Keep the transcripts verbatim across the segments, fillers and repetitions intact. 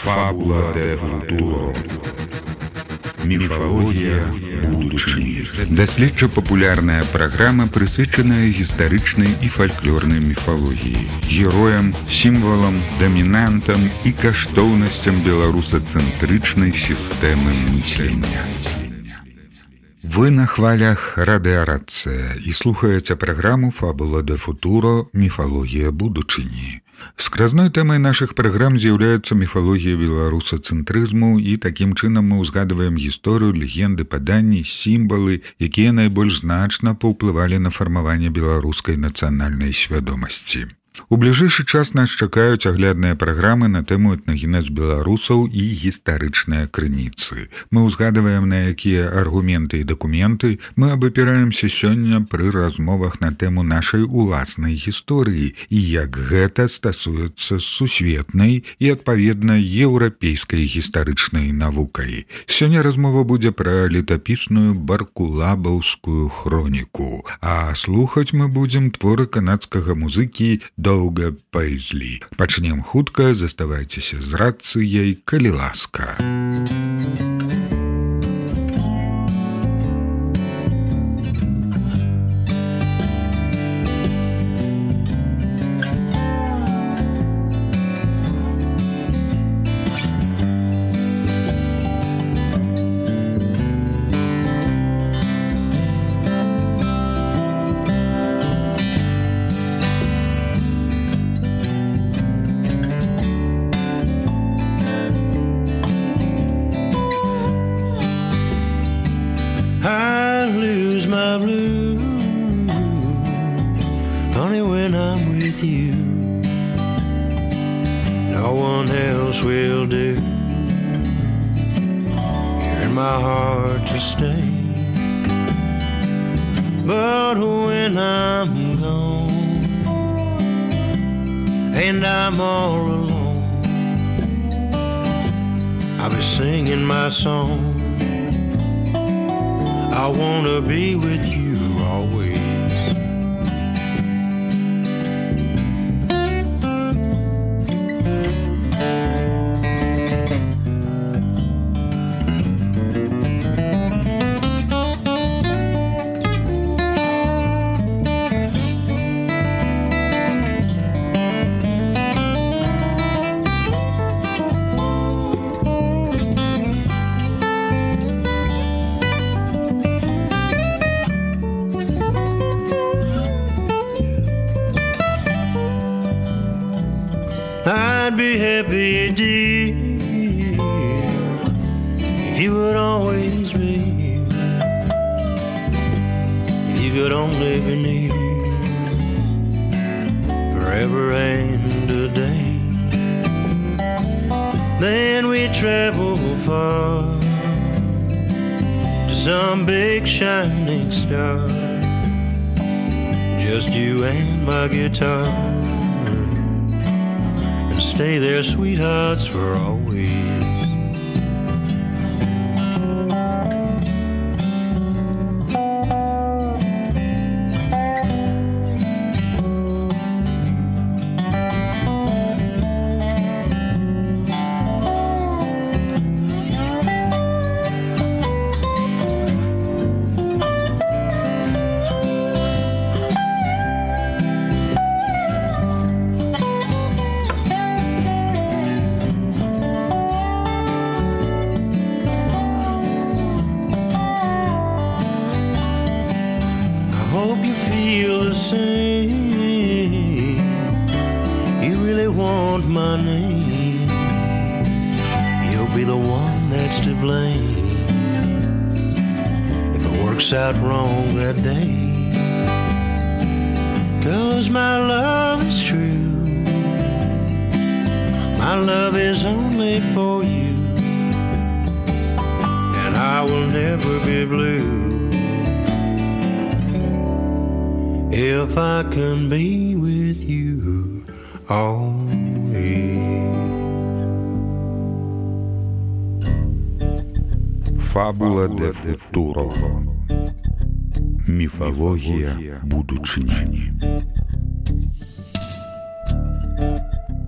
Фабула де футуро. Міфалогія будучыні. Даследча-папулярная праграма, прысвечаная гістарычнай і фальклорнай міфалогіі, героям, сімвалам, дамінантам і каштоўнасцям беларусацэнтрычнай сістэмы мыслення. Вы на хвалях радыарацыя і слухаеце праграму «Фабула де футуро. Міфалогія будучыні». Скразной тэмай нашых праграм з'яўляецца міфалогія беларусацэнтрызму, і такім чынам мы ўзгадваем гісторыю, легенды, паданні, сімвалы, якія найбольш значна паўплывалі на фармаванне беларускай нацыянальнай свядомасці. У бліжэйшы час нас чакаюць аглядныя праграмы на тэму этнагенез беларусаў і гістарычныя крыніцы. Мы ўзгадваем, на якія аргументы і дакументы мы абапіраемся сёння пры размовах на тэму нашай уласнай гісторыі і як гэта стасуецца з сусветнай і, адпаведна, еўрапейскай гістарычнай навукай. Сёння размова будзе пра летапісную баркулабаўскую хроніку, а слухаць мы будзем творы канадскага музыкі Доуга Пейзлі. Пачнем хутка, заставайцеся з рацыяй, калі ласка. Song. I wanna be with you always. I'd be happy, dear, if you would always be here, if you could only be near, forever and a day. Then we travel far to some big shining star, just you and my guitar. Stay there, sweethearts, for always. Out wrong that day, 'cause my love is true, my love is only for you, and I will never be blue if I can be with you always. Фабула де футуро. Міфалогія будучыні.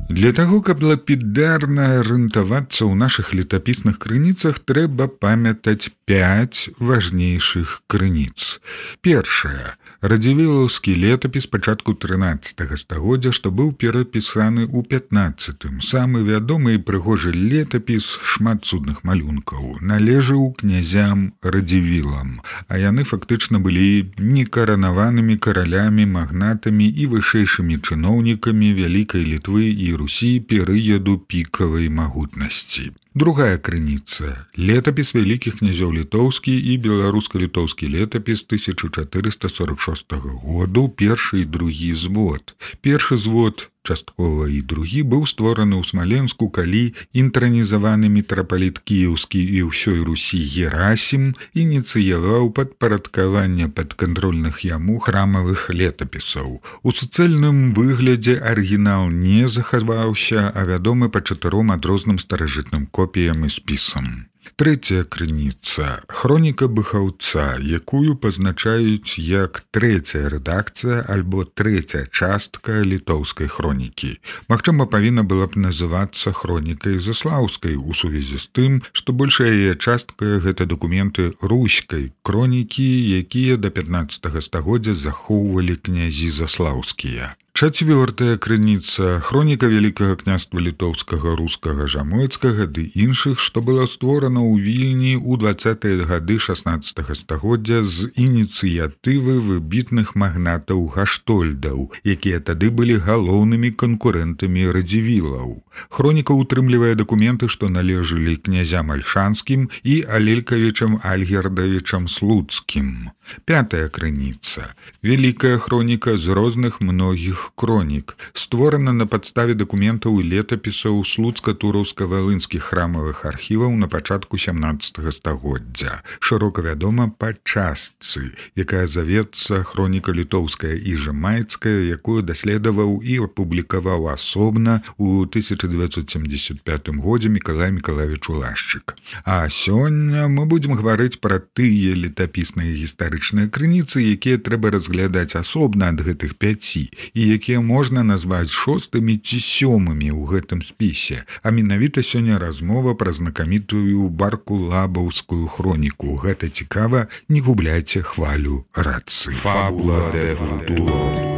Для таго, каб лапідарна арыентавацца ў нашых летапісных крыніцах, трэба памятаць пяць важнейшых крыніц. Першая. Радзівілаўскі летапіс пачатку трынаццатага стагоддзя, што быў перапісаны ў пятнаццатым. Самы вядомы і прыгожы летапіс, шмат цудных малюнкаў, належыў князям Радзівілам, а яны фактычна былі некаранаванымі каралямі, магнатамі і вышэйшымі чыноўнікамі Вялікай Літвы і Русі перыяду пікавай магутнасці. Другая крыніца. Летапіс вялікіх князёў літоўскі і беларуска-літоўскі летапіс тысяча чатырыста сорок шостага году, першы і другі звод. Першы звод, часткова і другі, быў створаны ў Смаленску, калі інтранізаваны мітрапаліт кіеўскі і ўсёй Русі Герасім ініцыяваў падпарадкаванне падкантрольных яму храмавых летапісаў. У суцэльным выглядзе арыгінал не захаваўся, а вядомы па чатыром адрозным старажытным копіям і спісам. Трэцяя крыніца. Хроніка Быхаўца, якую пазначаюць як трэцяя рэдакцыя альбо трэцяя частка літоўскай хронікі. Магчыма, павінна была б называцца хронікай заслаўскай у сувязі з тым, што большая яе частка — гэта дакументы руськай хронікі, якія да пятнаццатага стагоддзя захоўвалі князі заслаўскія. Чацвёртая крыніца. Хроніка Вялікага княства літоўскага, рускага, жамойцкага ды іншых, што была створана ў Вільні ў дваццатыя гады шаснаццатага стагоддзя з ініцыятывы выбітных магнатаў гаштольдаў, якія тады былі галоўнымі канкурэнтамі Радзівілаў. Хроніка ўтрымлівае дакументы, што належалі князям Альшанскім і Алелькавічам Альгердавічам Слуцкім. Пятая крыніца. Вялікая хроніка з розных многіх хронік, створана на падставе дакументаў і летапісаў слуцка-тураўска-валынскіх храмавых архіваў на пачатку сямнаццатага стагоддзя. Шырока вядома па частцы, якая завецца хроніка літоўская і жамайцкая, якую даследаваў і апублікаваў асобна ў тысяча дзевяцьсот семьдесят пятым годзе Мікалай Мікалаевіч Улашчык. А сёння мы будзем гаварыць пра тыя летапісныя гістарычныя крыніцы, якія трэба разглядаць асобна ад гэтых пяці, і якія можна назваць шостымі ці сёмымі ў гэтым спісе. А менавіта сёння размова пра знакамітую баркулабаўскую хроніку. Гэта цікава, не губляйце хвалю рацыі. Фабула де футуро.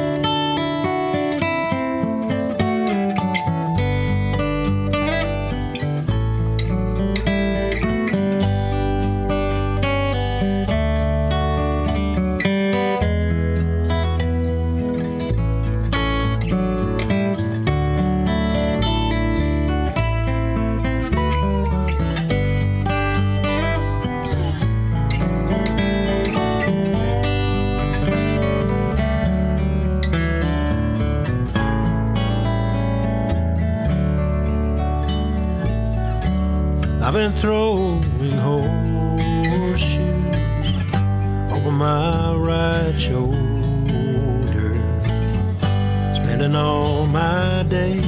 I've been throwing horseshoes over my right shoulder, spending all my days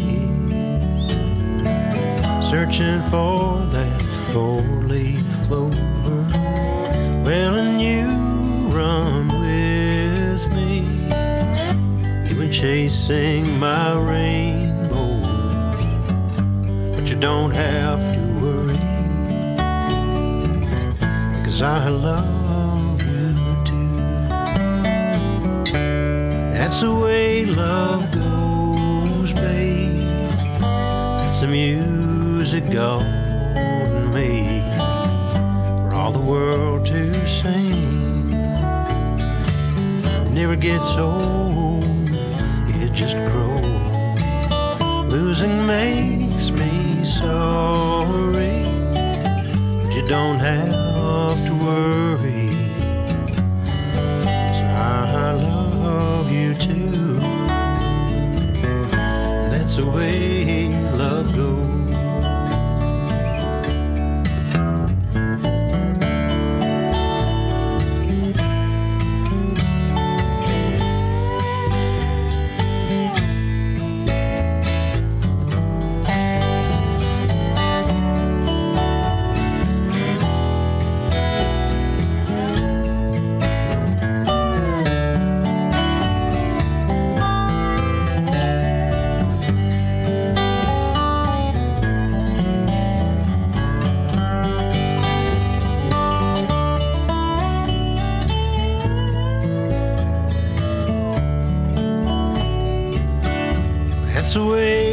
searching for that four-leaf clover. Well, and you run with me, you've been chasing my rainbows, but you don't have to worry, I love you too. That's the way love goes, babe. That's the music God made for all the world to sing. It never gets old, it just grows. Losing makes me sorry, but you don't have to worry, 'cause I love you too. That's the way love goes.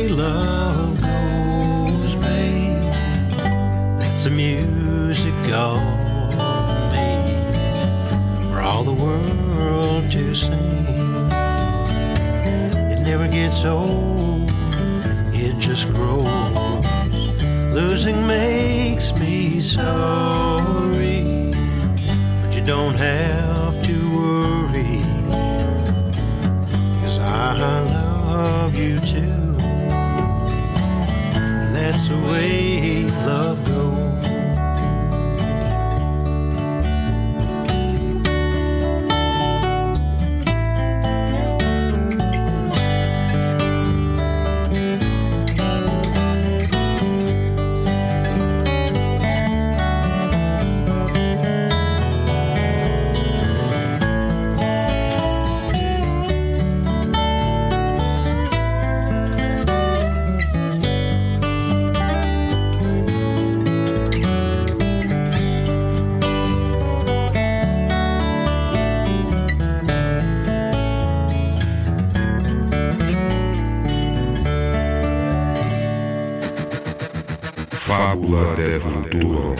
way love goes, babe. That's the music God made for all the world to sing. It never gets old, it just grows. Losing makes me sorry, but you don't have to worry, 'cause I love you too. That's the way love goes. Фабула де футуро.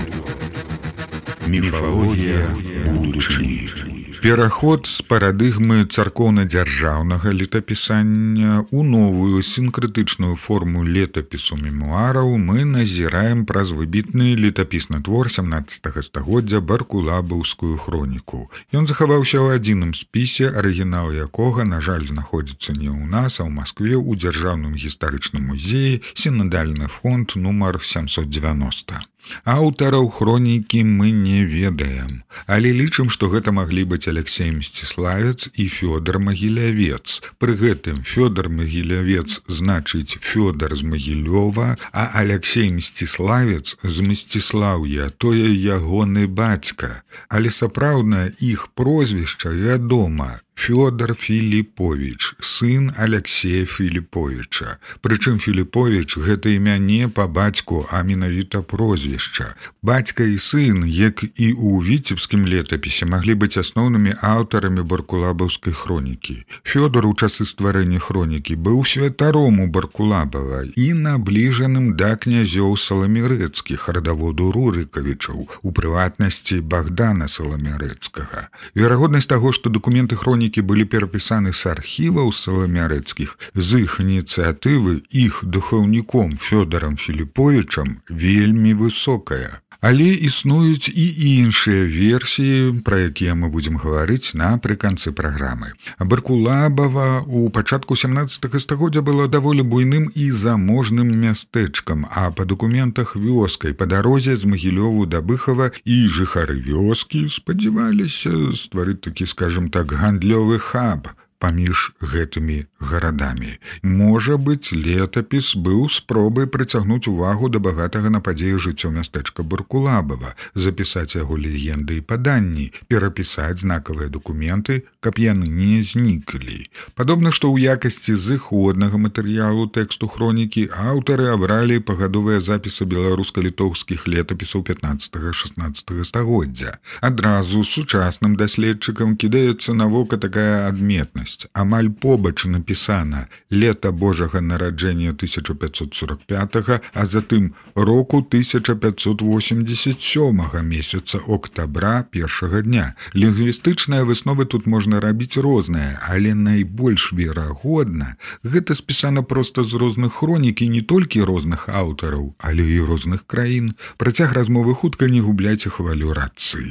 Міфалогія будучыні. Пераход з парадыгмы царкоўна-дзяржаўнага летапісання ў новую сінкрэтычную форму летапісу мемуараў мы назіраем праз выбітны летапісны твор сямнаццатага стагоддзя Баркулабаўскую хроніку. Ён захаваўся ў адзіным спісе, арыгінал якога, на жаль, знаходзіцца не ў нас, а ў Маскве ў дзяржаўным гістарычным музеі, сінадальны фонд нумар сямсот дзевяноста. Аўтараў хронікі мы не ведаем, але лічым, што гэта маглі быць Алексей Мсціславец і Фёдор Магілявец. Пры гэтым Фёдор Магілявец значыць Фёдор з Магілёва, а Алексей Мсціславец з Мсціслаўя, тое ягоны бацька. Але сапраўднае іх прозвішча вядома. Фёдор Філіповіч, сын Алексея Філіповіча. Прычым Філіповіч гэта імя не па бацьку, а менавіта прозвішча. Бацька і сын, як і ў віцебскім летапісе, маглі быць асноўнымі аўтарамі Баркулабаўскай хронікі. Фёдор у часы стварэння хронікі быў святаром у Баркулабава і набліжаным да князёў Саламірэцкіх, радаводу Рурыкавічаў, у прыватнасці Богдана Саламірэцкага. Верагоднасць таго, што дакументы хронікі былі перапісаны з архіваў Саламірэцкіх, з іх ініцыятывы іх духаўніком Фёдорам Філіповічам вельмі высокая. Але існуюць і іншыя версіі, пра якія мы будзем гаварыць напрыканцы праграмы. Баркулабава ў пачатку сямнаццатага стагоддзя была даволі буйным і заможным мястэчкам, а па дакументах вёскай па дарозе з Магілёву да Быхава і жыхары вёскі спадзяваліся стварыць такі, скажам так, гандлёвы хаб паміж гэтымі гарадамі. Можа быць, летапіс быў спробай прыцягнуць увагу да багатага на падзеі жыццё мястэчка Баркулабава, запісаць яго легенды і паданні, перапісаць знакавыя дакументы, каб яны не зніклі. Падобна, што ў якасці зыходнага матэрыялу тэксту хронікі аўтары абралі пагадовыя запісы беларуска-літоўскіх летапісаў пятнаццатага-шаснаццатага стагоддзя. Адразу сучасным даследчыкам кідаецца на вока такая адметнасць. Амаль побач напісана «Лета Божага нараджэння тысяча пятьсот сорок пятага», а затым року тысяча пятьсот восемьдесят сёмага месяца октябра першага дня. Лінгвістычныя высновы тут можна рабіць розныя, але найбольш верагодна, гэта спісана проста з розных хронік і не толькі розных аўтараў, але і розных краін. Працяг размовы хутка, не губляйце хвалю рацыі.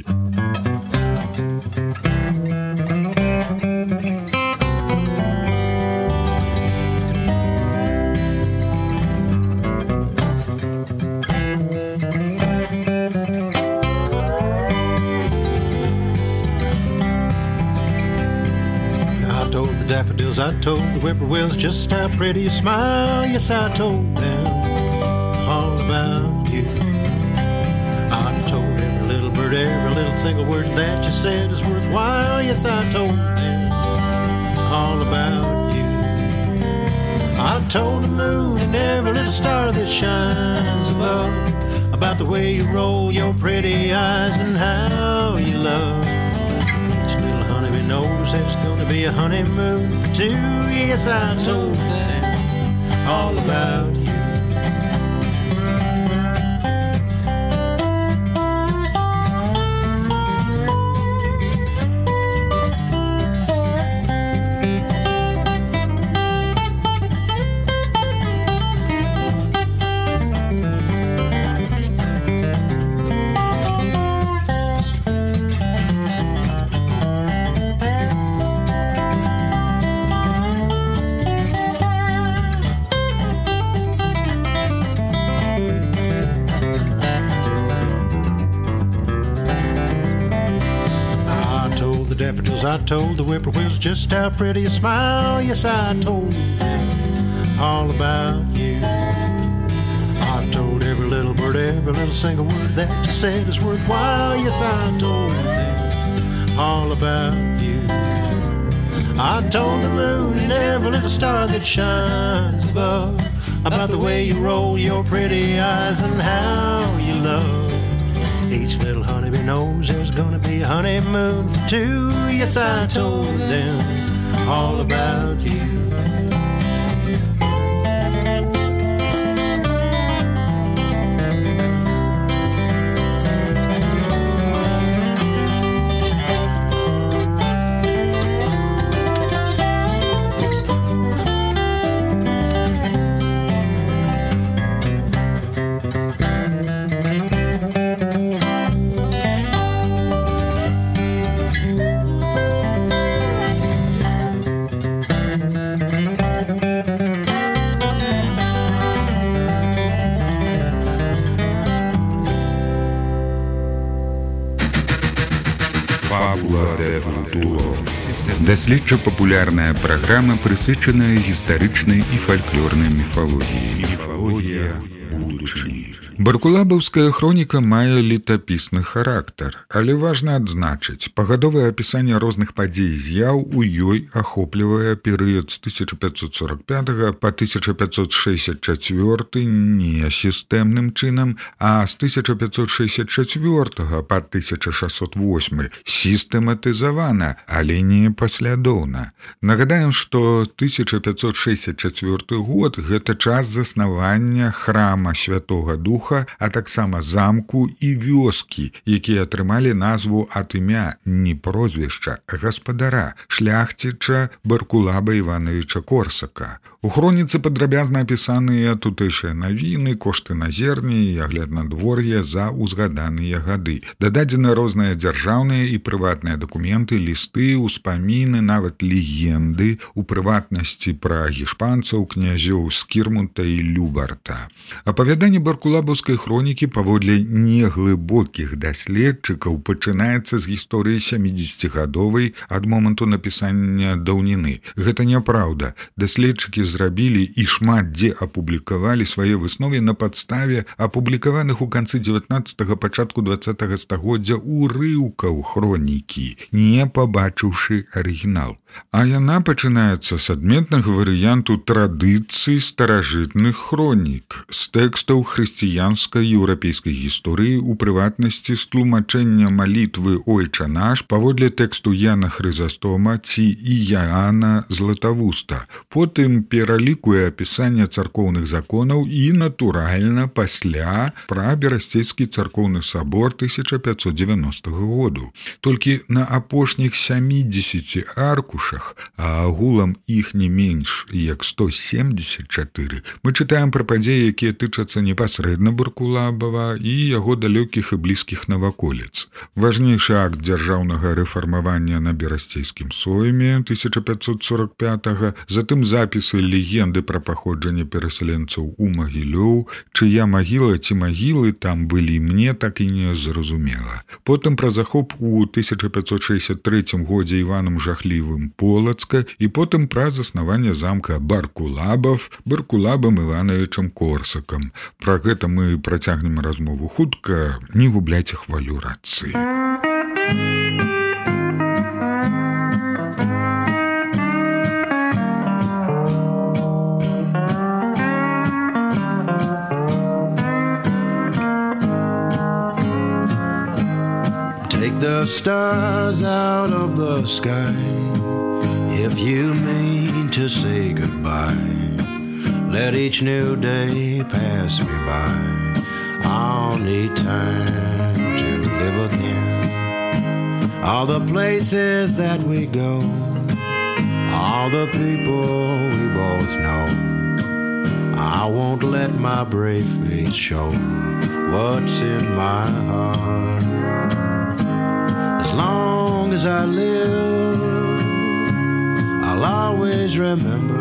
Daffodils, I told the whippoorwills just how pretty you smile. Yes, I told them all about you. I told every little bird, every little single word that you said is worthwhile. Yes, I told them all about you. I told the moon and every little star that shines above about the way you roll your pretty eyes and how you love. Knows there's gonna be a honeymoon for two. Yes, I told them all about you. I told the whippoorwills just how pretty you smile. Yes, I told them all about you. I told every little bird, every little single word that you said is worthwhile. Yes, I told them all about you. I told the moon and every little star that shines above about the way you roll your pretty eyes and how you love. Each little honeybee knows there's gonna be a honeymoon for two. Yes, I told them all about you. Даследча-папулярная праграма, прысвечаная гістарычнай і фальклорнай міфалогіі. Міфалогія будучыні. Баркулабаўская хроніка мае летапісны характар, але важна адзначыць, пагадовае апісанне розных падзей і з'яў у ёй ахоплівае перыяд з тысяча пятьсот сорок пятага па тысяча пятьсот шэсцьдзесят чацвёрты не сістэмным чынам, а з тысяча пятьсот шэсцьдесят чацвёртага па тысяча шэсцьсот восьмы сістэматызавана, але не паслядоўна. Нагадаем, што тысяча пятьсот шэсцьдесят чацвёрты год – гэта час заснавання храма Святога Духа, а таксама замку і вёскі, якія атрымалі назву ад імя не прозвішча гаспадара, шляхціча Баркулаба Івановича Корсака. У хроніцы падрабязна апісаныя тутэйшыя навіны, кошты на зерні і агляд надвор'я за ўзгаданыя гады. Дададзены розныя дзяржаўныя і прыватныя дакументы, лісты, успаміны, нават легенды, у прыватнасці пра гішпанцаў, князёў Скірмунта і Любарта. Апавяданне баркулабаўскай хронікі паводле неглыбокіх даследчыкаў пачынаецца з гісторыі сямідзесяцігадовай ад моманту напісання даўніны. Гэта няпраўда. Даследчыкі зрабілі і шмат дзе апублікавалі свае высновы на падставе апублікаваных у канцы дзевятнаццатага пачатку дваццатага стагоддзя урыўкаў хронікі, не пабачыўшы арыгінал. А яна пачынаецца з адметнага варыянту традыцый старажытных хронік, з тэкстаў хрысціянскай еўрапейскай гісторыі, у прыватнасці з тлумачэння малітвы «Ойча наш» паводле тэксту Яна Хрызастома ці Іяана Златавуста. Потым пералікуе апісанне царкоўных законаў і, натуральна, пасля пра Берасцейскі царкоўны сабор тысяча пятьсот девяностага году. Толькі на апошніх сямідзесяці аркушах, а агулам іх не менш як сто семдзесят чатыры, мы чытаем пра падзеі, якія тычацца непасрэдна Баркулабава і яго далёкіх і блізкіх наваколіц. Важнейшы акт дзяржаўнага рэфармавання на Берасцейскім сойме тысяча пятьсот сорок пятага, затым запісы легенды пра паходжанне перасяленцаў у Магілёў, чыя магіла ці магілы там былі, мне так і не зразумела. Потым пра захоп у тысяча пятьсот шэсцьдесят трэцім годзе Іванам Жахлівым Полацка і потым пра заснаванне замка Баркулабаў Баркулабам Івановичам Корсакам. Пра гэта мы працягнем размову хутка, не губляйце хвалю рацыі. Take the stars out of the sky if you mean to say goodbye. Let each new day pass me by. I'll need time to live again. All the places that we go, all the people we both know. I won't let my brave face show what's in my heart. As long as I live, I'll always remember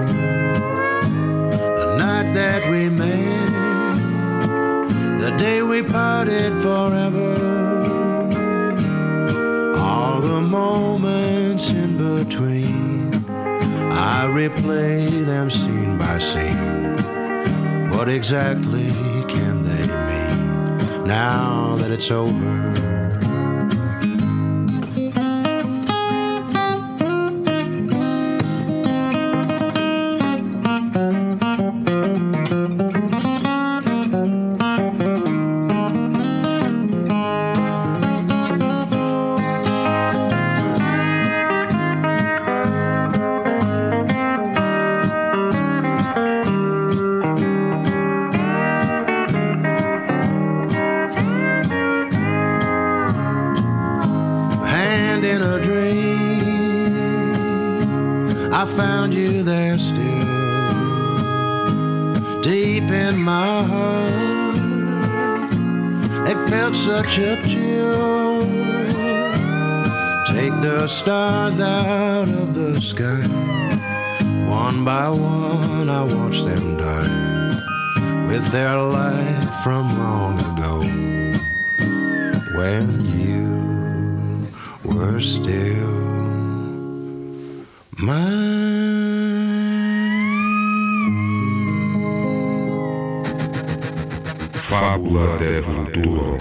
the night that we met, the day we parted forever. All the moments in between, I replay them scene by scene. What exactly can they mean now that it's over? I found you there still, deep in my heart. It felt such a chill. Take the stars out of the sky. One by one I watched them die with their light from long ago, when you were still mine. Фабула де футуро.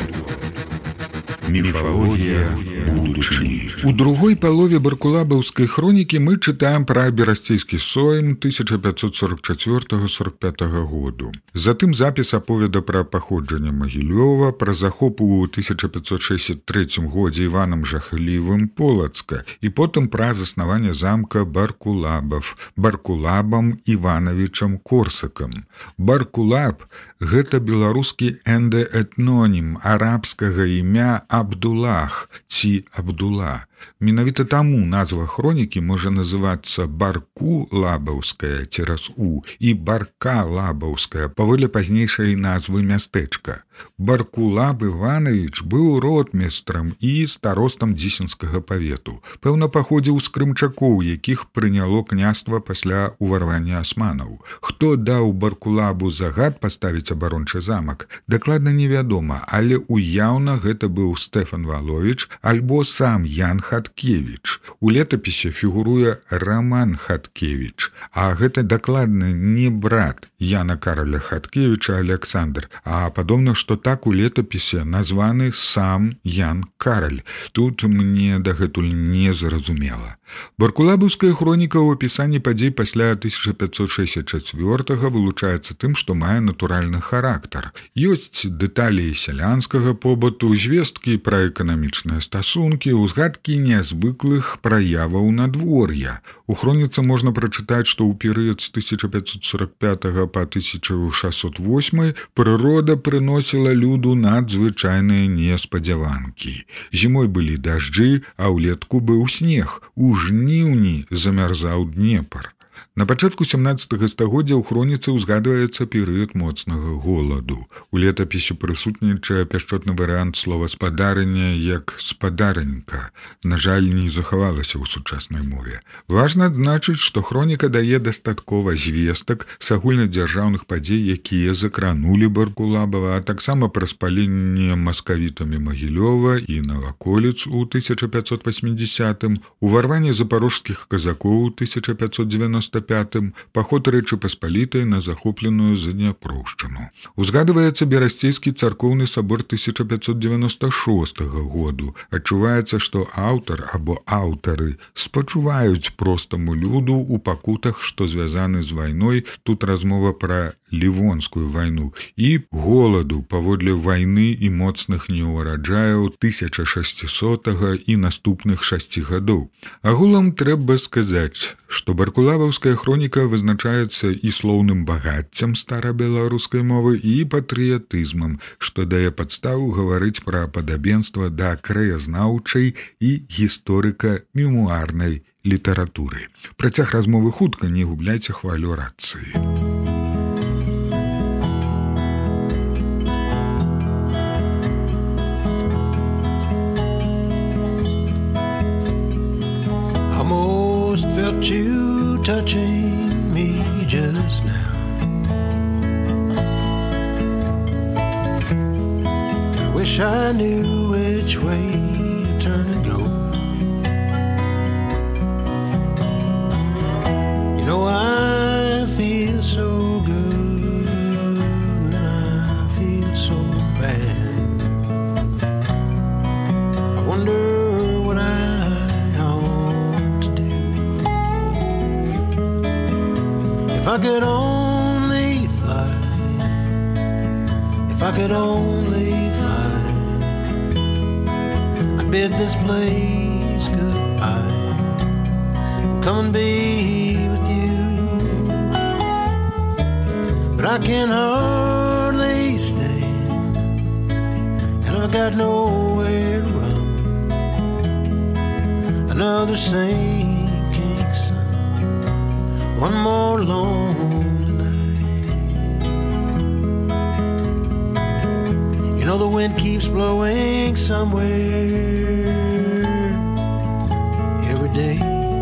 Міфалогія будучыні. У другой палове баркулабаўскай хронікі мы чытаем пра берасцейскі сойм тысяча пятьсот сорок четвёртого — сорок пятого году. Затым запіс аповеда пра паходжанне Магілёва, пра захоп у тысяча пятьсот шэсцьдзесят трэцім годзе Іванам Жахлівым Полацка і потым пра заснаванне замка Баркулабаў Баркулабам Івановичам Корсакам. Баркулаб – гэта беларускі эндээтнонім арабскага імя Абдулах ці Абдула. Менавіта таму назва хронікі можа называцца Барку-Лабаўская цераз У і Барка-Лабаўская паводле пазнейшай назвы мястэчка. Баркулаб Іванович быў ротмістрам і старостам Дзісенскага павету. Пэўна, паходзіў з крымчакоў, якіх прыняло княства пасля ўварвання асманаў. Хто даў Баркулабу загад паставіць абарончы замак, дакладна невядома, але уяўна гэта быў Стэфан Валовіч альбо сам Ян Хаткевіч. У летапісе фігуруе Роман Хаткевіч, а гэта дакладна не брат Яна Караля Хаткевіча Александр, а падобна, што так у летапісе названы сам Ян Караль. Тут мне дагэтуль не зразумела. Баркулабаўская хроніка ў апісанні падзей пасля тысяча пятьсот шэсцьдесят четвёртого вылучаецца тым, што мае натуральны характар. Ёсць дэталі сялянскага побыту, звесткі пра эканамічныя стасункі, узгадкі нязвыклых праяваў надвор'я. У хроніцы можна прачытаць, што ў перыяд з тысяча пятьсот сорок пятого па тысяча шэсцьсот восьмы прырода прыносіла люду надзвычайныя неспадзяванкі. Зімой былі дажджы, а ўлетку быў снег. У жніўні замярзаў Днепр. На пачатку сямнаццатага стагоддзя ў хроніцы ўзгадваецца перыяд моцнага голаду. У летапісе прысутнічае пяшчотны варыянт слова «спадарыня» як «спадарынька». На жаль, не захавалася ў сучаснай мове. Важна адзначыць, што хроніка дае дастаткова звестак з агульнадзяржаўных падзей, якія закранулі Баркулабава, а таксама пра спаленне маскавітамі Магілёва і наваколіц у тысяча пятьсот восьмидесятым, уварванне запарожскіх казакоў у тысяча пятьсот девяносто пятым, паход Рэчы Паспалітай на захопленую Задняпроўшчыну. Узгадваецца берасцейскі царкоўны сабор тысяча пятьсот девяносто шостого году. Адчуваецца, што аўтар або аўтары спачуваюць простаму люду ў пакутах, што звязаны з вайной. Тут размова пра Лівонскую вайну і голаду паводле вайны і моцных неўраджаяў тысяча шасцісотага і наступных шасці гадоў. Агулам трэба сказаць, што баркулаваўская хроніка вызначаецца і слоўным багаццем старабеларускай мовы і патрыятызмам, што дае падставу гаварыць пра падабенства да краязнаўчай і гісторыка-мемуарнай літаратуры. Працяг размовы хутка, не губляйце хвалю рацыі. Almost felt you touching me just now. I wish I knew which way to turn and go. You know I feel so good and I feel so bad. I wonder what I ought to do. If I could only fly, if I could only fly, I'd bid this place goodbye and come and be with you. But I can hardly stand, and I've got nowhere to run. Another sinking sun, one more lonely night. You know the wind keeps blowing somewhere every day.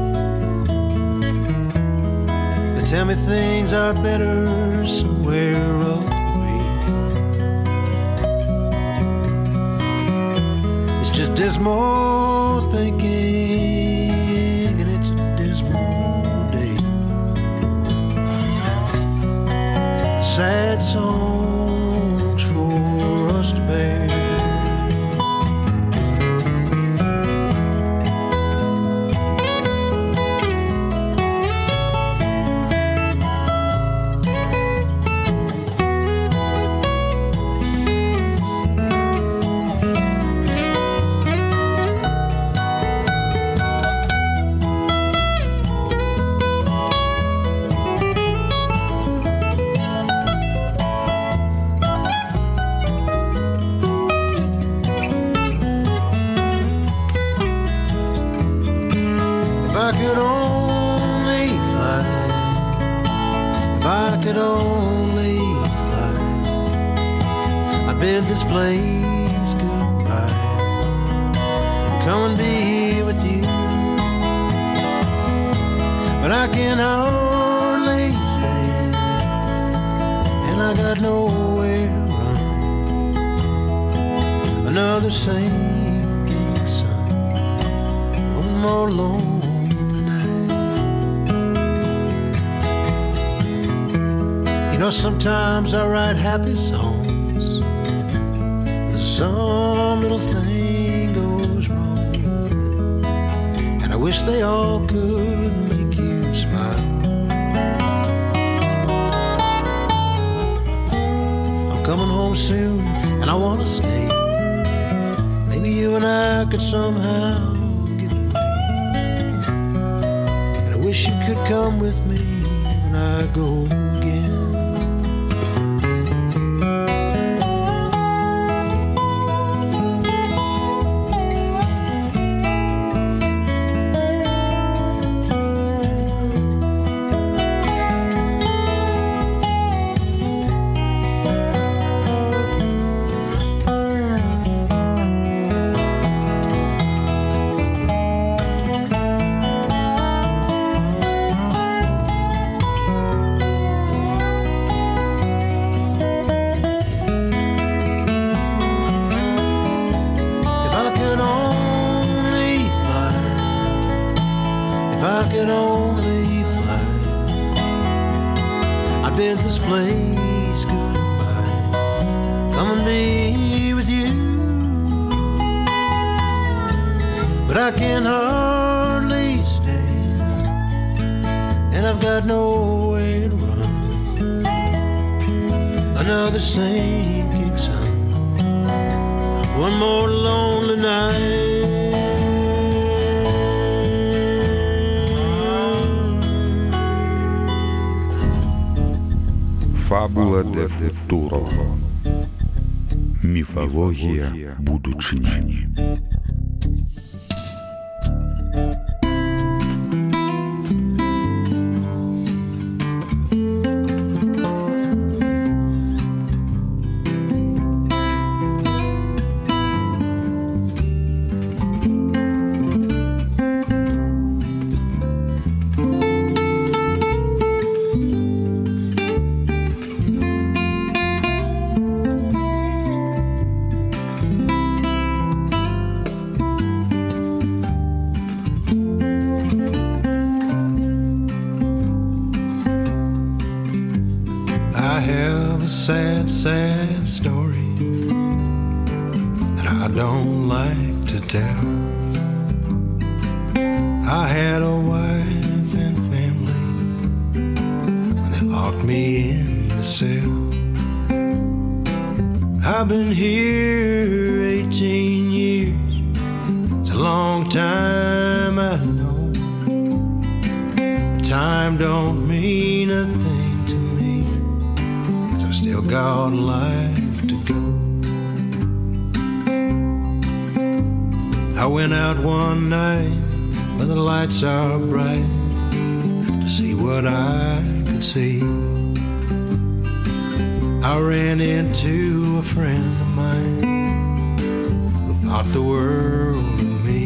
They tell me things are better somewhere away. It's just dismal thinking, and it's a dismal day. Sad songs for us to bear. This place goodbye, come and be with you. But I can hardly stand, and I got nowhere to run. Another sinking sun, one more lonely night. You know sometimes I write happy songs, some little thing goes wrong, and I wish they all could make you smile. I'm coming home soon and I want to stay. Maybe you and I could somehow get away, and I wish you could come with me when I go again. This place goodbye, come and be with you. But I can hardly stand, and I've got nowhere to run. Another sinking sun, one more lonely night. Фабула де футуро. Міфологія будучині. Sad, sad story that I don't like to tell. I had a wife and family when they locked me in the cell. I've been here eighteen years. It's a long time, I know. Time don't mean a thing. Still got life to go. I went out one night where the lights are bright to see what I could see. I ran into a friend of mine who thought the world of me.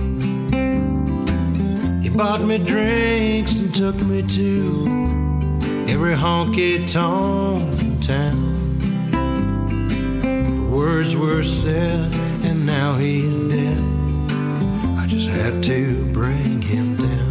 He bought me drinks and took me to every honky-tonk town. The words were said and now he's dead. I just had to bring him down.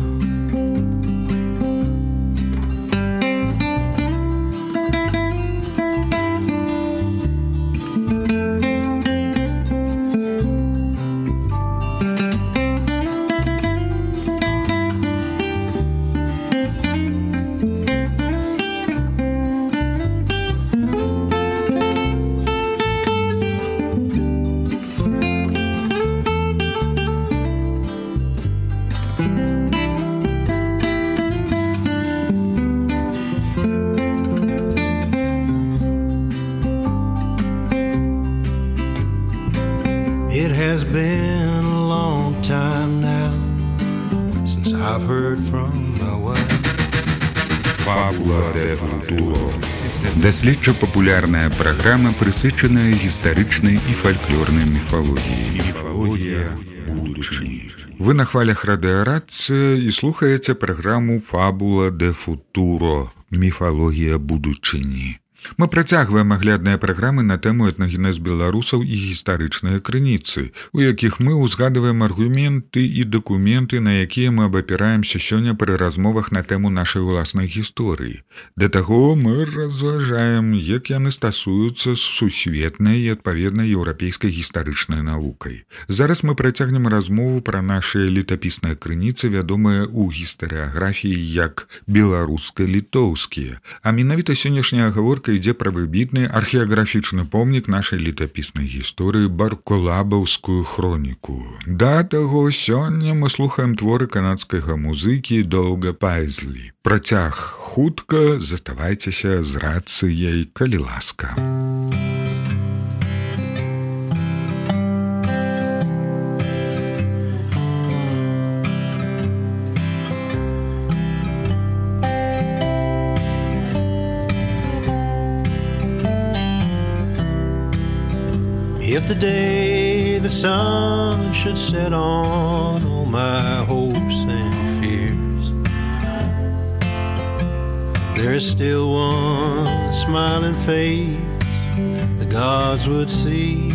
It has been a long time now since I've heard from my wife. Фабула де футуро. Дослідчо-популярная програма, присвячена гістарычнай і фальклорнай міфалогіі. Міфалогія будучыні. Вы на хвалях радыарацыя і слухаеце праграму Фабула де футуро. Міфалогія будучыні. Мы працягваем аглядныя праграмы на тэму этнагенез беларусаў і гістарычныя крыніцы, у якіх мы ўзгадваем аргументы і дакументы, на якія мы абапіраемся сёння пры размовах на тэму нашай уласнай гісторыі. Да таго мы разважаем, як яны стасуюцца з сусветнай і адпаведнай еўрапейскай гістарычнай навукай. Зараз мы працягнем размову пра нашыя летапісныя крыніцы, вядомыя ў гістарыяграфіі як беларуска-літоўскія. А менавіта сённяшняя гаворка ідзе пра выбітны археаграфічны помнік нашай летапіснай гісторыі барколабаўскую хроніку. Да таго, сёння мы слухаем творы канадскага музыкі Доуга Пайзлі. Працяг хутка, заставайцеся з рацыяй, калі ласка. If the day the sun should set on all my hopes and fears, there is still one smiling face the gods would see.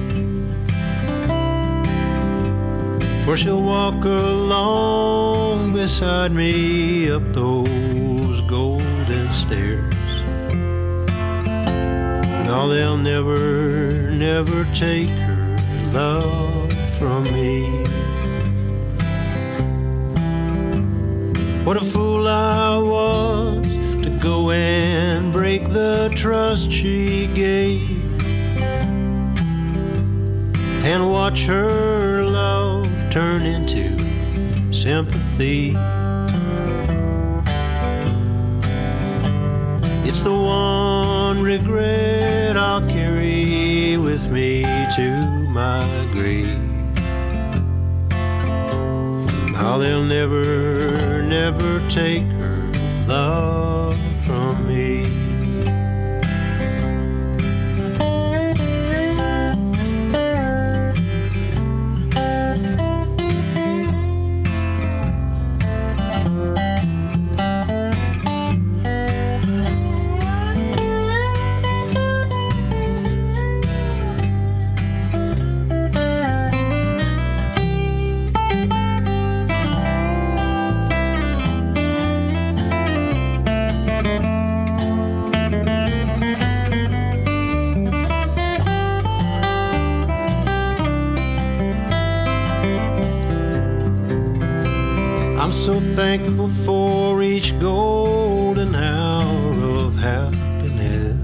For she'll walk along beside me up those golden stairs. No, they'll never, never take her love from me. What a fool I was to go and break the trust she gave, and watch her love turn into sympathy. It's the one regret I'll carry with me to my grave. How they'll never, never take her love from me. I'm so thankful for each golden hour of happiness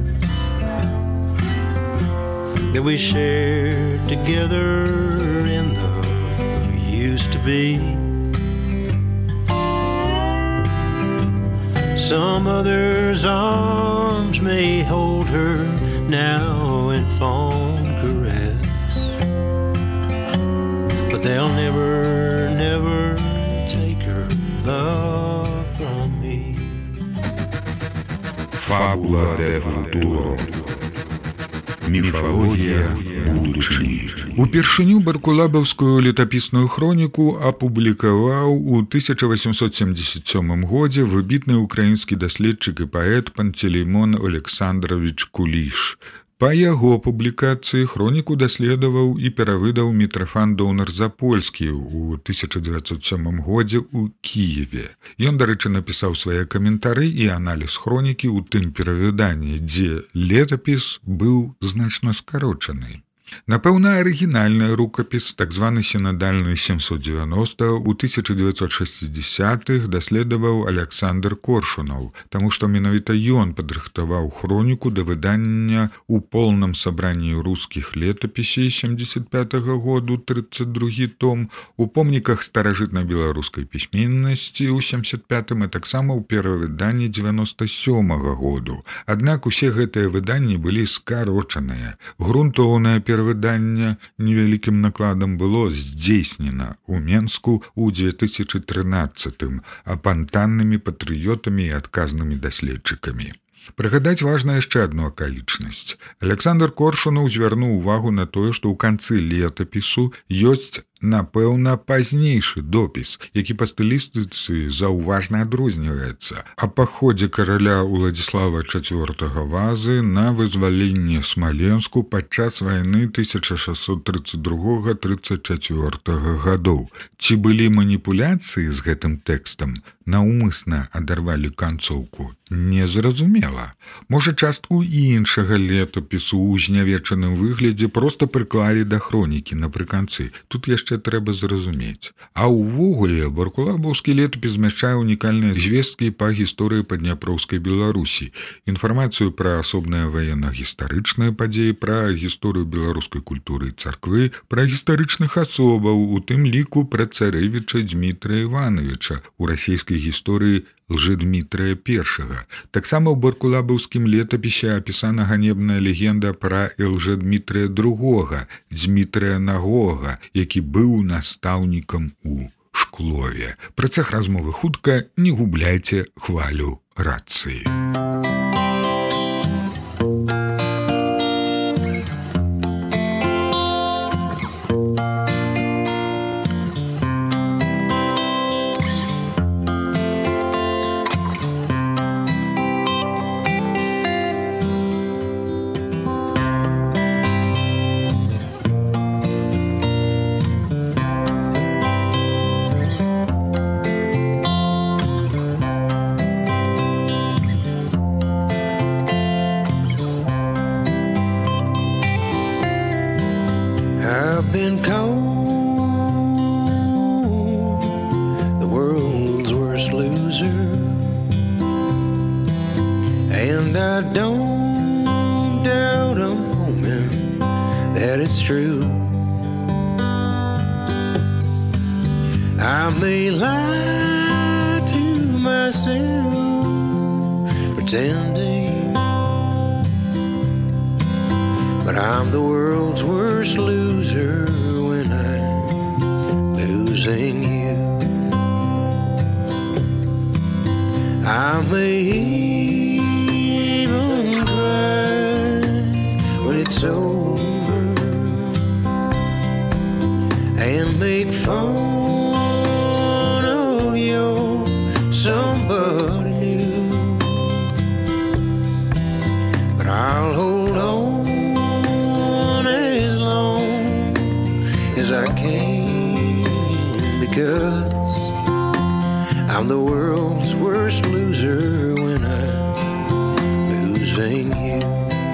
that we shared together in the used to be. Some others' arms may hold her now in fond caress, but they'll never, never take her love from me. Фабула де футуро. Міфалогія будучыні. Упершыню баркулабаўскую летапісную хроніку апублікаваў у тысяча восемьсот семьдесят сёмым годзе выбітны украінскі даследчык і паэт Пантелеймон Александрович Куліш. Па яго публікацыі хроніку даследаваў і перавыдаў Мітрафан Донар-Запольскі ў тысяча дзевяцьсот сёмым годзе ў Кіеве. Ён, дарэчы, напісаў свае каментары і аналіз хронікі ў тым перавыданні, дзе летапіс быў значна скарочаны. Напэўна, арыгінальны рукапіс, так званы сінадальны сямсот дзевяноста, у тысяча дзевяцьсот шэсцідзясятых даследаваў Александр Коршунаў, таму што менавіта ён падрыхтаваў хроніку да выдання ў полным сабранні рускіх летапісей сямдзесят пятага году, тридцать другі том, у помніках старажытнай беларускай пісьменнасці ў сямдзесят пятым і таксама ў перавыданні дзевяноста сёмага году. Аднак усе гэтыя выданні былі скарочаныя. Грунтоўнае перавыданне выдання невялікім накладам было здзейснена ў Менску ў две тысячи трынаццатым апантаннымі патрыётамі і адказнымі даследчыкамі. Прыгадаць важна яшчэ адну акалічнасць. Александр Коршунаў звярнуў увагу на тое, што ў канцы летапісу ёсць напэўна пазнейшы допіс, які па стылістыцы заўважна адрозніваецца. О паходзе караля Уладзіслава чацвёртага Вазы на вызваленне Смаленску падчас вайны тысяча шэсцьсот тридцать другога — тридцать чацвёртага гадоў. Ці былі маніпуляцыі з гэтым тэкстам? Наўмысна адарвалі канцоўку? Незразумела. Можа, частку іншага летапісу ў знявечаным выглядзе проста прыклалі да хронікі напрыканцы. Тут яшчэ трэба зразумець. А ўвогуле, баркулабаўскі летапіс змяшчае унікальныя звесткі па гісторыі падняпроўскай Беларусі, інфармацыю пра асобныя ваенна-гістарычныя падзеі, пра гісторыю беларускай культуры і царквы, пра гістарычных асобаў, у тым ліку пра царэвіча Дзмітрыя Івановича, у расійскай гісторыі Лжэдмітрыя першага. Таксама ў баркулабаўскім летапісе апісана ганебная легенда пра Лжэдмітрыя другога, Дзмітрыя Нагога, які быў настаўнікам у Шклове. Працяг размовы хутка, не губляйце хвалю рацыі. I've been called the world's worst loser, and I don't doubt a moment that it's true. I may lie to myself, pretending But I'm the world's worst loser when I'm losing you. I may even cry when it's over and make fun of you, somebody new. But I'll hold on as long as I can, because I'm the world's worst loser when I'm losing you.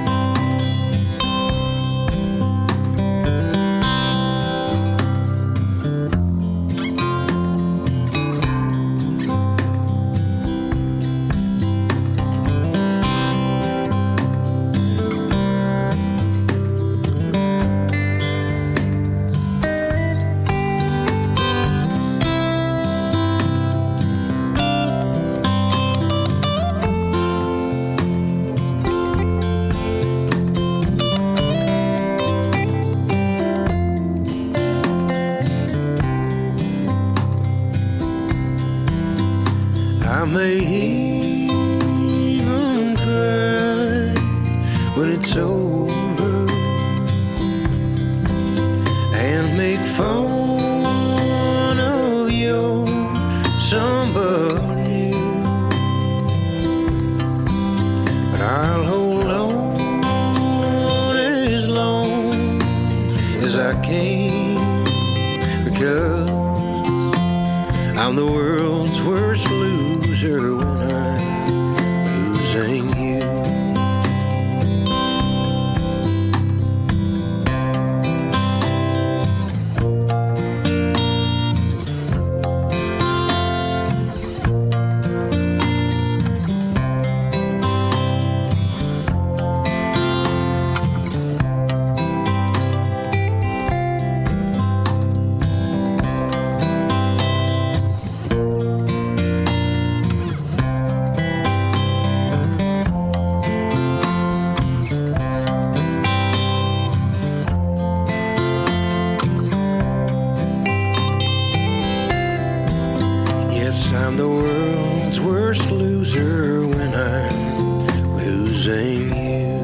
I may even cry when it's over and make fun of you, somebody new. But I'll hold on as long as I can, because I'm the world's worst loser when I'm losing you. Yes, I'm the world's worst loser when I'm losing you.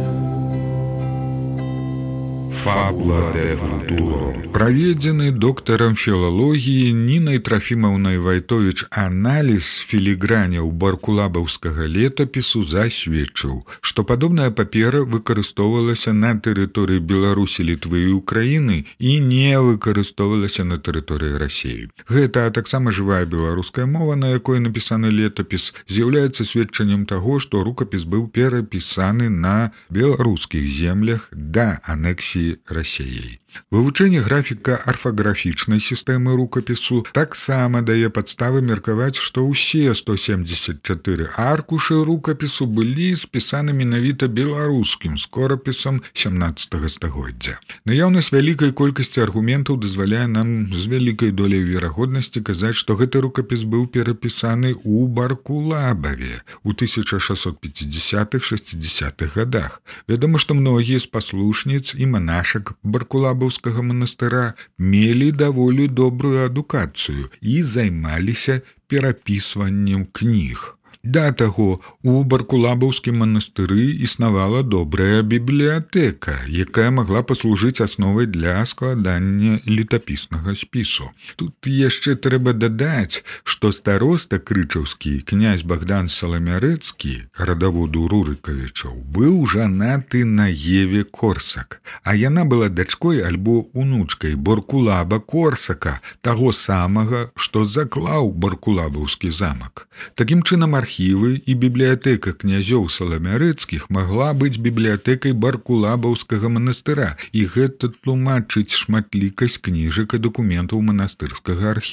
Фабла де футуро. Праведзены доктарам філалогіі Нінай Трафімаўнай Вайтовіч аналіз філіграняў баркулабаўскага летапісу засведчыў, што падобная папера выкарыстоўвалася на тэрыторыі Беларусі, Літвы і Украіны і не выкарыстоўвалася на тэрыторыі Расіі. Гэта таксама жывая беларуская мова, на якой напісаны летапіс, з'яўляецца сведчаннем таго, што рукапіс быў перапісаны на беларускіх землях да анексіі Расіяй. Вывучэнне графіка-арфаграфічнай сістэмы рукапісу таксама дае падставы меркаваць, што ўсе сто семдзесят чатыры аркушы рукапісу былі спісаны менавіта беларускім скорапісам сямнаццатага стагоддзя. Наяўнасць вялікай колькасці аргументаў дазваляе нам з вялікай доляй верагоднасці казаць, што гэты рукапіс быў перапісаны ў Баркулабаве ў тысяча шэсцьсот пяцідзясятых — шэсцідзясятых гадах. Вядома, што многія з паслушніц і манашак Баркулабаўскага манастыра мелі даволі добрую адукацыю і займаліся перапісваннем кніг. Да таго, у Баркулабаўскім манастыры існавала добрая бібліятэка, якая магла паслужыць асновай для складання летапіснага спісу. Тут яшчэ трэба дадаць, што староста крычаўскі князь Богдан Саламярэцкі, радаводу Рурыкавічаў, быў жанаты на Еве Корсак, а яна была дачкой альбо унучкай Баркулаба Корсака, таго самага, што заклаў Баркулабаўскі замак. Такім чынам, архівы і бібліятэка князёў Саламярэцкіх магла быць бібліятэкай Баркулабаўскага манастыра, і гэта тлумачыць шматлікасць кніжак і дакументаў манастырскага архіву.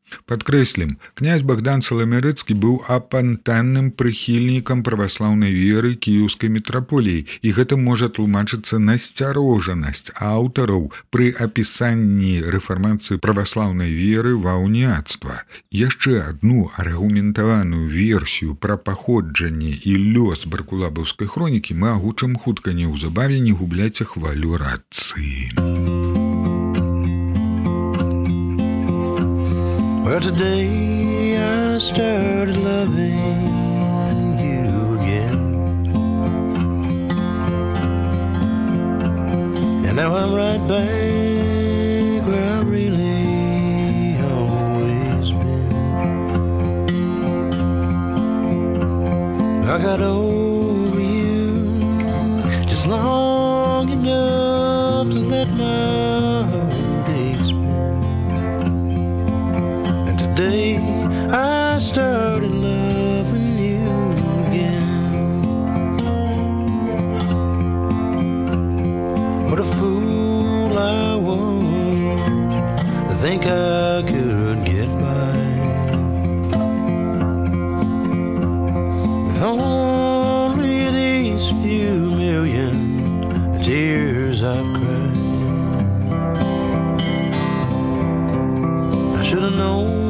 Падкрэслім, князь Богдан Саламярыцкі быў апантанным прыхільнікам праваслаўнай веры кіеўскай мітраполіі, і гэта можа тлумачыцца насцярожанасць аўтараў пры апісанні рэфармацыі праваслаўнай веры ва уніяцтва. Яшчэ адну аргументаваную версію пра паходжанне і лёс баркулабаўскай хронікі мы агучым хутка неўзабаве, не губляйце хвалю рацыі. Well, today I started loving you again, and now I'm right back where I've really always been. I got over you just long enough to let my heart expand. Today I started loving you again. What a fool I was to think I could get by with only these few million tears I've cried. I should have known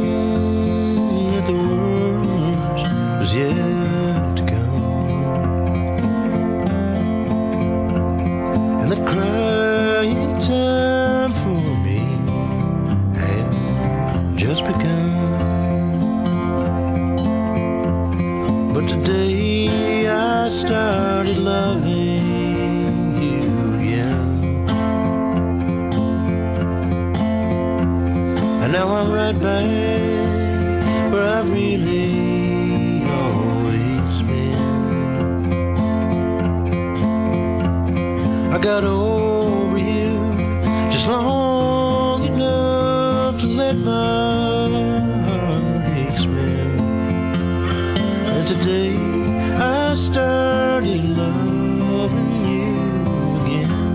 yet to come, and the crying time for me had just begun. But today I started loving you again, and now I'm right back where I've really I got over you just long enough to let my heart expand. And today I started loving you again.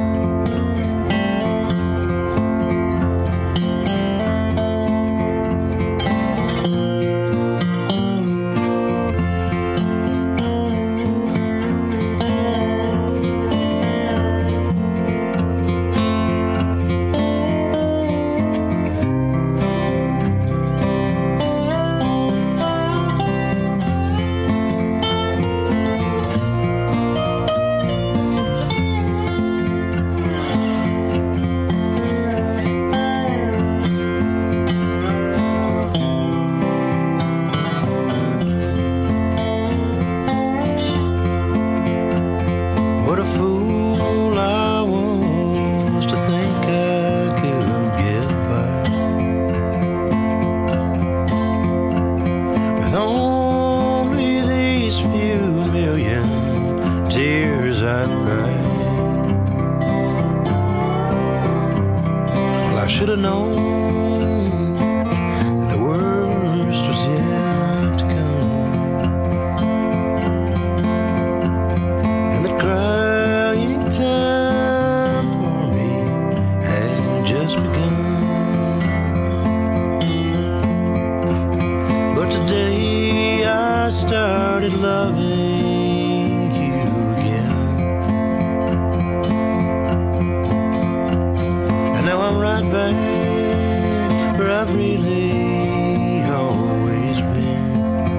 Should have known that the worst was yet to come, and the crying time for me had just begun. But today I started loving you again, and now I'm right back where I've really always been.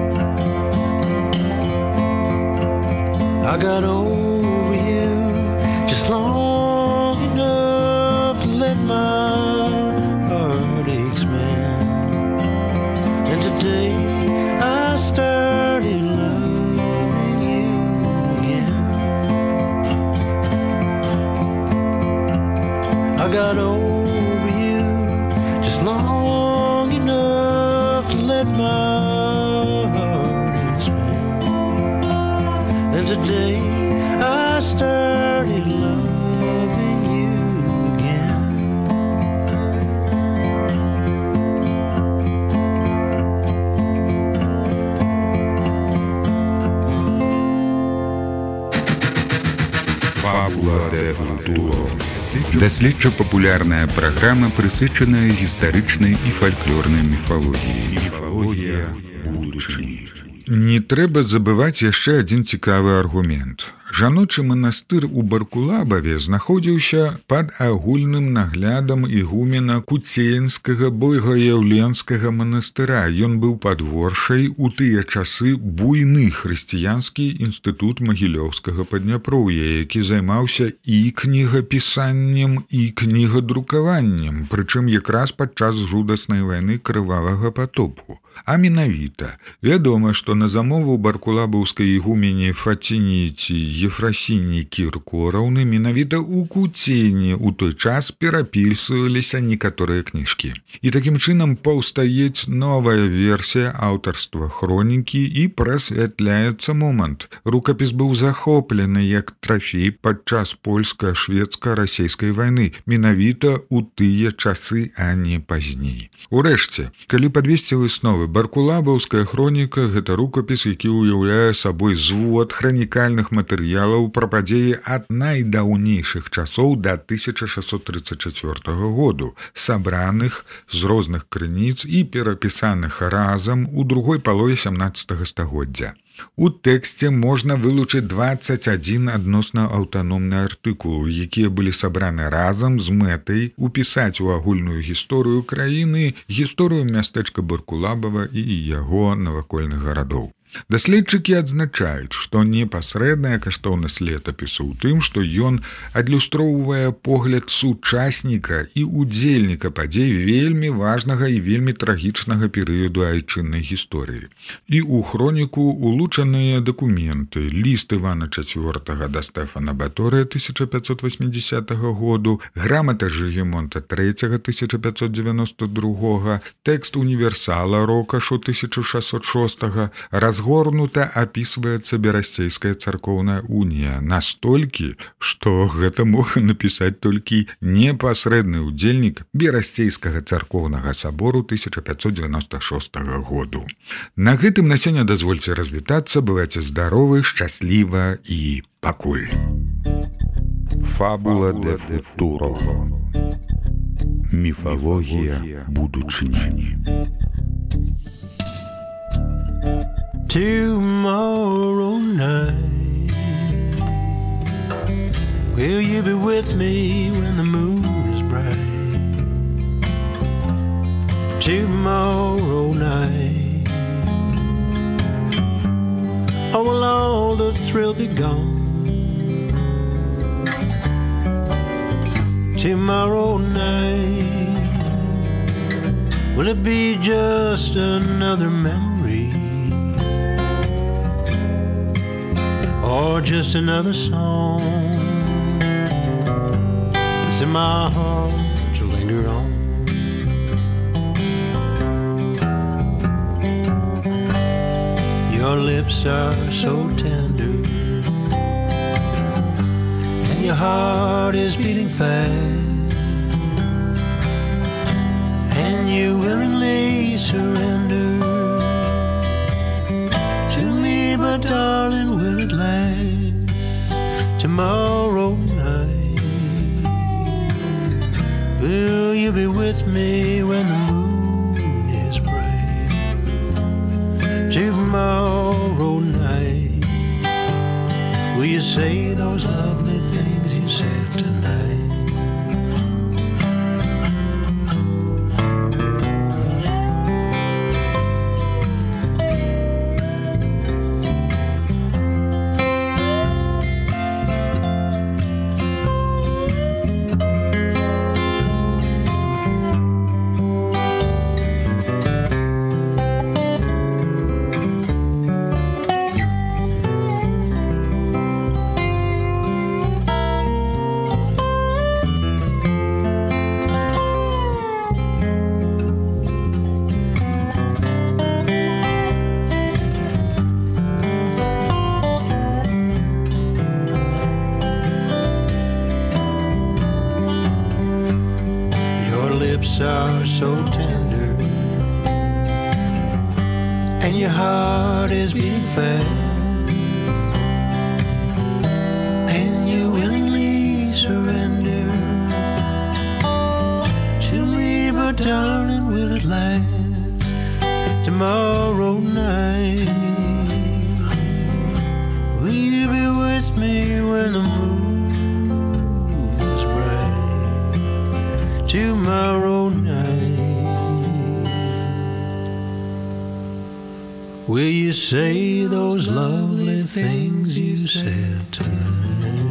I got over you just long enough to let my heart expand, and today I started loving you again. I got over you just long enough to let my heart expand, and today I started loving you again. Fábula del futuro. Даследча-папулярная праграма, прысвечаная гістарычнай і фальклорнай міфалогіі. Міфалогія будучыні. Не трэба забываць яшчэ адзін цікавы аргумент. Жаночы манастыр у Баркулабаве знаходзіўся пад агульным наглядам ігумена Куценскага Бойгаяўленскага манастыра. Ён быў падворшай у тыя часы буйны хрысціянскі інстытут Магілёўскага Падняпроўя, які займаўся і кнігапісаннем, і кнігадрукаваннем, прычым якраз падчас жудаснай вайны крывавага патопу. А менавіта, вядома, што на замову баркулабаўскай ігумене Фацініці Ефрасіні Кіркораўны менавіта ў Куцені ў той час перапісваліся некаторыя кніжкі. І такім чынам паўстаець новая версія аўтарства хронікі і прасвятляецца момант. Рукапіс быў захоплены як трафей падчас польска-шведска-расейскай вайны, менавіта ў тыя часы, а не пазней. Урэшце, калі падвесці высновы, баркулабаўская хроніка – гэта рукапіс, які ўяўляе сабой звод хранікальных матэрыялаў пра падзеі ад найдаўнейшых часоў да тысяча шэсцьсот трыццаць чацвёртага году, сабраных з розных крыніц і перапісаных разам у другой палове сямнаццатага стагоддзя. У тэксце можна вылучыць дваццаць адзін адносна аўтаномны артыкул, якія былі сабраны разам з мэтай упісаць у агульную гісторыю краіны, гісторыю мястэчка Баркулабава і яго навакольных гарадоў. Даследчыкі адзначаюць, што непасрэдная каштоўнасць летапісу ў тым, што ён адлюстроўвае погляд сучасніка і удзельніка падзей вельмі важнага і вельмі трагічнага перыяду айчыннай гісторыі. І ў хроніку улучаныя дакументы, ліст Івана чацвёртага да Стэфана Баторыя тысяча пятьсот восьмидесятага году, грамата Жыгімонта трэцяга тысяча пятьсот девяносто другога, тэкст універсала Рокашу тысяча шэсцьсот шостага, разгорнута апісваецца Берасцейская царкоўная унія настолькі, што гэта мог напісаць толькі непасрэдны ўдзельнік Берасцейскага царкоўнага сабору тысяча пятьсот девяносто шостага году. На гэтым на сёння дазвольце развітацца, бывайце здаровы, шчасліва і пакуль. Фабула де футуро. Міфалогія будучыні. Tomorrow night, will you be with me when the moon is bright? Tomorrow night, oh, will all the thrill be gone? Tomorrow night, will it be just another memory? Or just another song that's in my heart to linger on? Your lips are so tender, and your heart is beating fast, and you willingly surrender to me, but darling, will it last? Tomorrow night, will you be with me when the moon is bright? Tomorrow night, will you say those lovely things you said tonight? Are so tender, and your heart is beating fast, and you willingly surrender darling, will it last tomorrow night? Will you be with me when the moon is bright tomorrow night? Will you say those lovely things you said tonight?